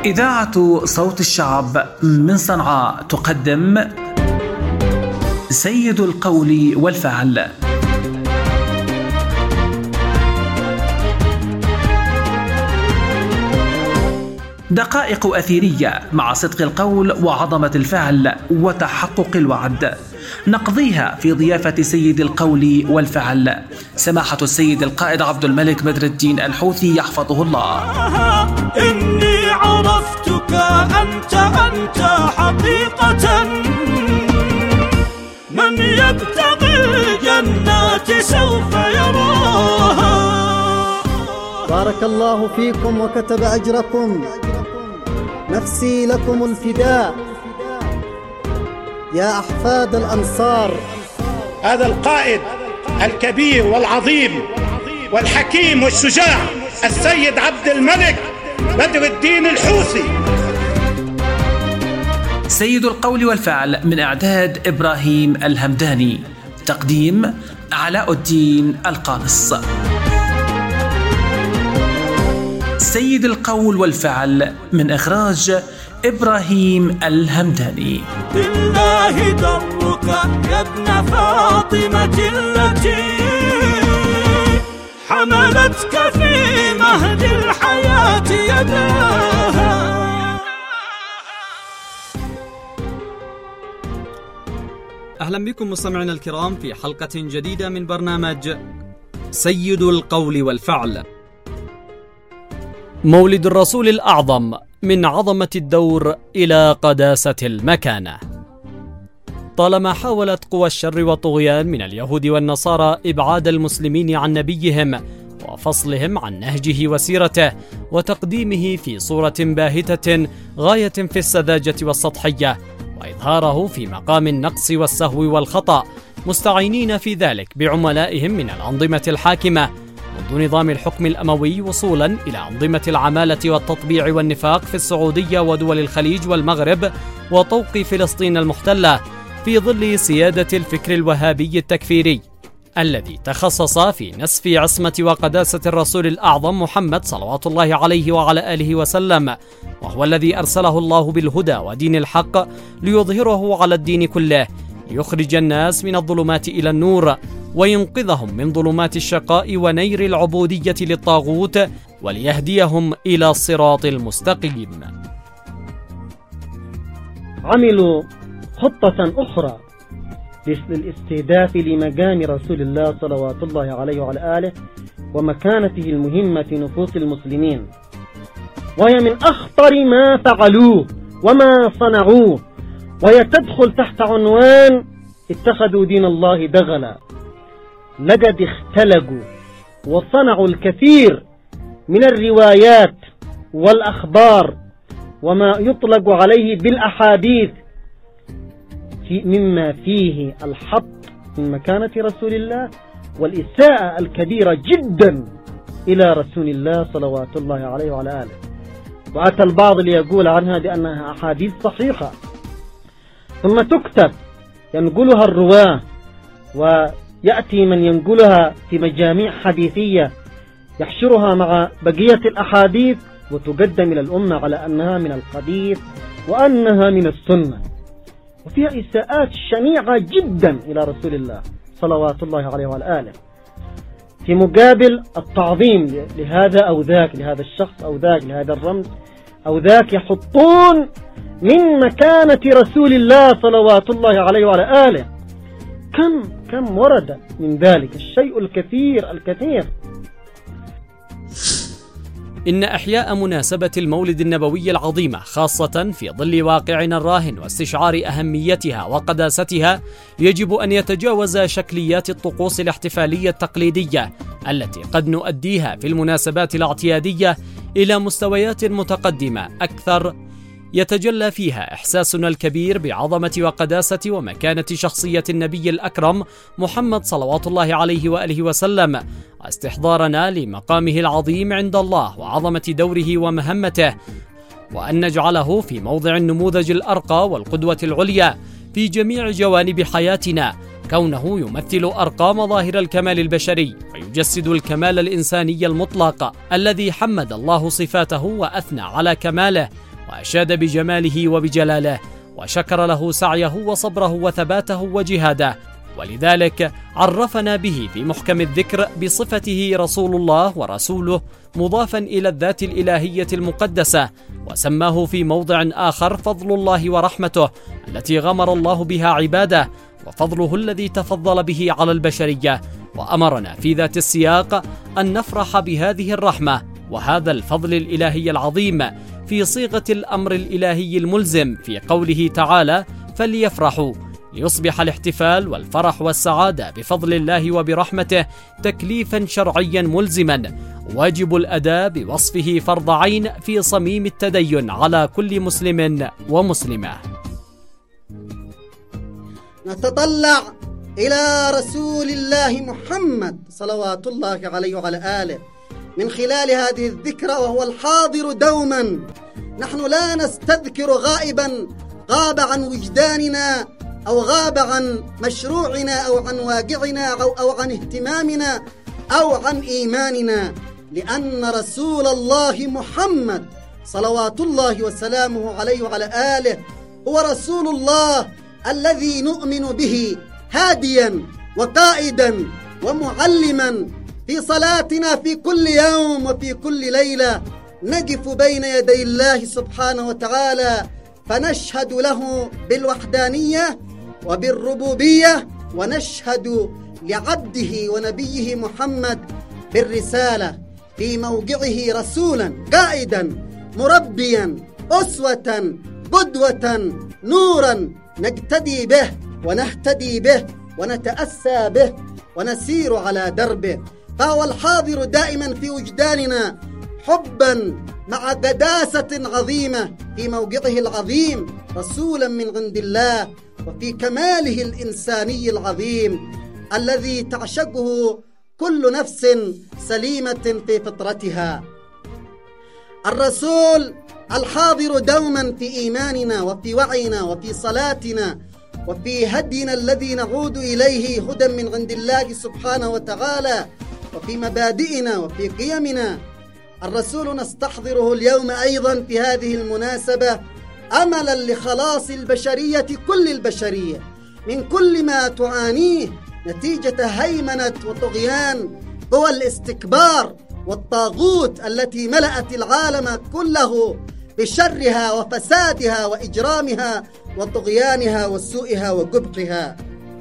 إذاعة صوت الشعب من صنعاء تقدم سيد القول والفعل. دقائق أثيرية مع صدق القول وعظمة الفعل وتحقق الوعد، نقضيها في ضيافة سيد القول والفعل سماحة السيد القائد عبد الملك بدر الدين الحوثي يحفظه الله. إني عرفتك أنت حقيقة، من يبتغي الجنات سوف يراها. بارك الله فيكم وكتب أجركم، نفسي لكم الفداء يا أحفاد الأنصار. هذا القائد الكبير والعظيم والحكيم والشجاع السيد عبد الملك بدر الدين الحوثي. سيد القول والفعل من إعداد إبراهيم الهمداني، تقديم علاء الدين القانص. سيد القول والفعل من إخراج إبراهيم الهمداني. بالله درك يا ابن فاطمة التي حملتك في مهد الحياة يداها. أهلا بكم مستمعينا الكرام في حلقة جديدة من برنامج سيد القول والفعل. مولد الرسول الأعظم من عظمة الدور إلى قداسة المكانة. طالما حاولت قوى الشر والطغيان من اليهود والنصارى إبعاد المسلمين عن نبيهم وفصلهم عن نهجه وسيرته وتقديمه في صورة باهتة غاية في السذاجة والسطحية، وإظهاره في مقام النقص والسهو والخطأ، مستعينين في ذلك بعملائهم من الأنظمة الحاكمة منذ نظام الحكم الأموي وصولا إلى أنظمة العمالة والتطبيع والنفاق في السعودية ودول الخليج والمغرب وطوق فلسطين المحتلة، في ظل سيادة الفكر الوهابي التكفيري الذي تخصص في نسف عصمة وقداسة الرسول الأعظم محمد صلوات الله عليه وعلى آله وسلم، وهو الذي أرسله الله بالهدى ودين الحق ليظهره على الدين كله، ليخرج الناس من الظلمات إلى النور وينقذهم من ظلمات الشقاء ونير العبودية للطاغوت وليهديهم إلى الصراط المستقيم. عملوا خطة أخرى للاستهداف لمقام رسول الله صلوات الله عليه وعلى آله ومكانته المهمة في نفوس المسلمين، وهي من أخطر ما فعلوه وما صنعوه، وهي تدخل تحت عنوان اتخذوا دين الله دغلا. لقد اختلقوا وصنعوا الكثير من الروايات والأخبار وما يطلق عليه بالأحاديث مما فيه الحط من مكانة رسول الله والإساءة الكبيرة جدا إلى رسول الله صلوات الله عليه وعلى آله. وأتى البعض ليقول عنها بأنها أحاديث صحيحة، ثم تكتب ينقلها الرواة ويأتي من ينقلها في مجاميع حديثية يحشرها مع بقية الأحاديث وتقدم إلى الأمة على أنها من الحديث وأنها من السنة، وفيها إساءات شنيعة جدا إلى رسول الله صلوات الله عليه وعلى آله، في مقابل التعظيم لهذا أو ذاك، لهذا الشخص أو ذاك، لهذا الرمز أو ذاك، يحطون من مكانة رسول الله صلوات الله عليه وعلى آله. كم ورد من ذلك الشيء الكثير. إن إحياء مناسبة المولد النبوي العظيمة خاصة في ظل واقعنا الراهن واستشعار أهميتها وقداستها يجب أن يتجاوز شكليات الطقوس الاحتفالية التقليدية التي قد نؤديها في المناسبات الاعتيادية إلى مستويات متقدمة أكثر يتجلى فيها إحساسنا الكبير بعظمة وقداسة ومكانة شخصية النبي الأكرم محمد صلوات الله عليه وآله وسلم، واستحضارنا لمقامه العظيم عند الله وعظمة دوره ومهمته، وأن نجعله في موضع النموذج الأرقى والقدوة العليا في جميع جوانب حياتنا، كونه يمثل أرقى مظاهر الكمال البشري ويجسد الكمال الإنساني المطلق الذي حمد الله صفاته وأثنى على كماله وأشاد بجماله وبجلاله، وشكر له سعيه وصبره وثباته وجهاده، ولذلك عرفنا به في محكم الذكر بصفته رسول الله ورسوله مضافا إلى الذات الإلهية المقدسة، وسماه في موضع آخر فضل الله ورحمته التي غمر الله بها عباده، وفضله الذي تفضل به على البشرية، وأمرنا في ذات السياق أن نفرح بهذه الرحمة وهذا الفضل الإلهي العظيم في صيغة الأمر الإلهي الملزم في قوله تعالى: فليفرحوا، ليصبح الاحتفال والفرح والسعادة بفضل الله وبرحمته تكليفا شرعيا ملزما واجب الأداء بوصفه فرض عين في صميم التدين على كل مسلم ومسلمة. نتطلع إلى رسول الله محمد صلوات الله عليه وعلى آله من خلال هذه الذكرى، وهو الحاضر دوما. نحن لا نستذكر غائبا غاب عن وجداننا أو غاب عن مشروعنا أو عن واقعنا أو عن اهتمامنا أو عن إيماننا، لأن رسول الله محمد صلوات الله وسلامه عليه وعلى آله هو رسول الله الذي نؤمن به هاديا وقائدا ومعلما. في صلاتنا في كل يوم وفي كل ليلة نقف بين يدي الله سبحانه وتعالى فنشهد له بالوحدانية وبالربوبية، ونشهد لعبده ونبيه محمد بالرسالة في موقعه رسولا قائدا مربيا أسوة قدوة نورا نقتدي به ونهتدي به ونتأسى به ونسير على دربه. فهو الحاضر دائما في وجداننا حبا مع قداسة عظيمة في موقعه العظيم رسولا من عند الله، وفي كماله الإنساني العظيم الذي تعشقه كل نفس سليمة في فطرتها. الرسول الحاضر دوما في إيماننا وفي وعينا وفي صلاتنا وفي هدينا الذي نعود إليه هدى من عند الله سبحانه وتعالى، وفي مبادئنا وفي قيمنا. الرسول نستحضره اليوم أيضا في هذه المناسبة أملا لخلاص البشرية، كل البشرية، من كل ما تعانيه نتيجة هيمنة وطغيان قوى الاستكبار والطاغوت التي ملأت العالم كله بشرها وفسادها وإجرامها وطغيانها وسوءها وقبحها.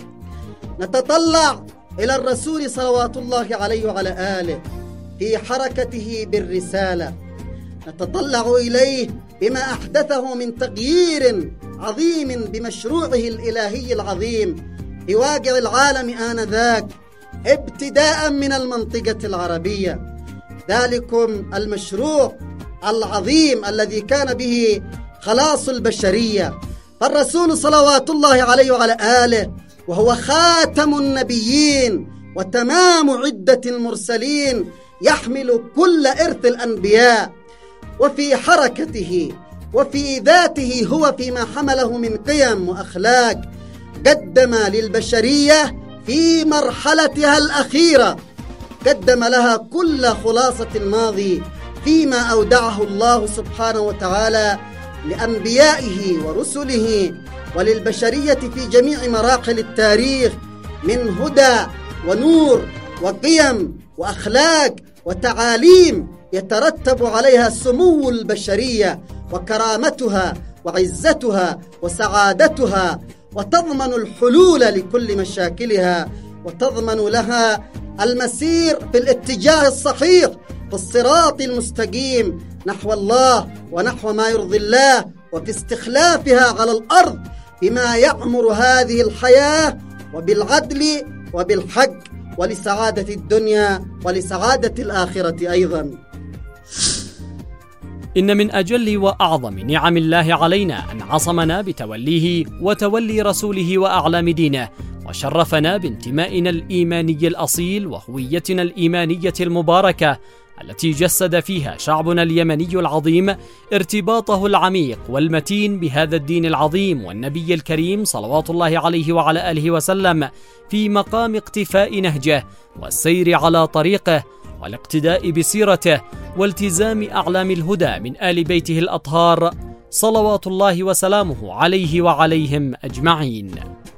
نتطلع إلى الرسول صلوات الله عليه وعلى آله في حركته بالرسالة، نتطلع إليه بما أحدثه من تغيير عظيم بمشروعه الإلهي العظيم في واقع العالم آنذاك، ابتداء من المنطقة العربية. ذلكم المشروع العظيم الذي كان به خلاص البشرية. فالرسول صلوات الله عليه وعلى آله وهو خاتم النبيين وتمام عدة المرسلين يحمل كل إرث الأنبياء، وفي حركته وفي ذاته هو فيما حمله من قيم وأخلاق قدم للبشرية في مرحلتها الأخيرة، قدم لها كل خلاصة الماضي فيما أودعه الله سبحانه وتعالى لأنبيائه ورسله وللبشرية في جميع مراحل التاريخ من هدى ونور وقيم وأخلاق وتعاليم يترتب عليها سمو البشرية وكرامتها وعزتها وسعادتها، وتضمن الحلول لكل مشاكلها، وتضمن لها المسير في الاتجاه الصحيح في الصراط المستقيم نحو الله ونحو ما يرضي الله، وفي استخلافها على الأرض بما يعمر هذه الحياة وبالعدل وبالحق ولسعادة الدنيا ولسعادة الآخرة أيضا. إن من أجل وأعظم نعم الله علينا أن عصمنا بتوليه وتولي رسوله وأعلام دينه، وشرفنا بانتمائنا الإيماني الأصيل وهويتنا الإيمانية المباركة التي جسد فيها شعبنا اليمني العظيم ارتباطه العميق والمتين بهذا الدين العظيم والنبي الكريم صلوات الله عليه وعلى آله وسلم في مقام اقتفاء نهجه والسير على طريقه والاقتداء بسيرته والتزام أعلام الهدى من آل بيته الأطهار صلوات الله وسلامه عليه وعليهم أجمعين.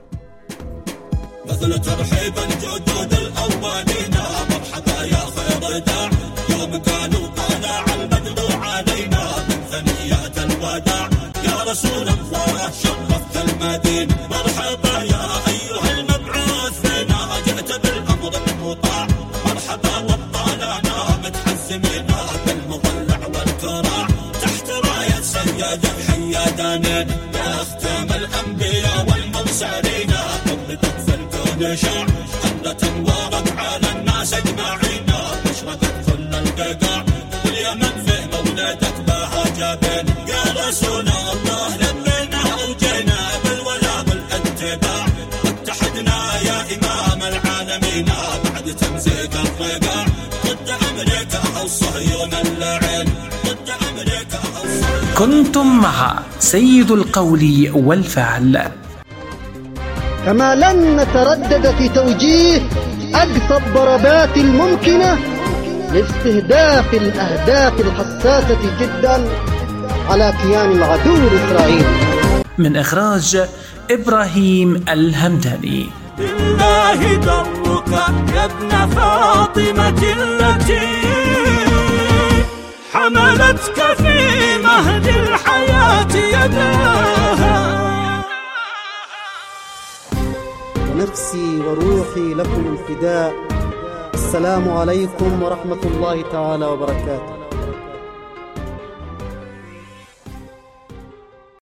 مثل ترحيب الجدود الأولين، مرحبا يا خير داع، يوم كانوا طالع البدر علينا من ثنيات الوداع. يا رسول الله شرفت المدينة، مرحبا يا أيها المبعوث فينا، جئت بالأمر المطاع. مرحبا وطالعنا متحزمين بالمضلع والكراع، تحت راية سيد الحيادانين يختم الأنبياء والمرسلين. نشاع حملة ورد على الناس اجمعين، اشرقت كل البقاع واليمن في مولدك بها جابين. يا رسول الله لبينا وجينا بالولا والاتباع، اتحدنا يا امام العالمين بعد تمزيق الرقاع. ضد امريكا الصهيون اللعين، ضد امريكا الصهيون. كنتم مع سيد القول والفعل. كما لن نتردد في توجيه أقصى الضربات الممكنة لاستهداف الأهداف الحساسة جدا على كيان العدو الإسرائيلي. من إخراج إبراهيم الهمداني. بالله درك يا ابن فاطمة التي حملتك في مهد الحياة يداها. نفسي وروحي لكم الفداء. السلام عليكم ورحمة الله تعالى وبركاته.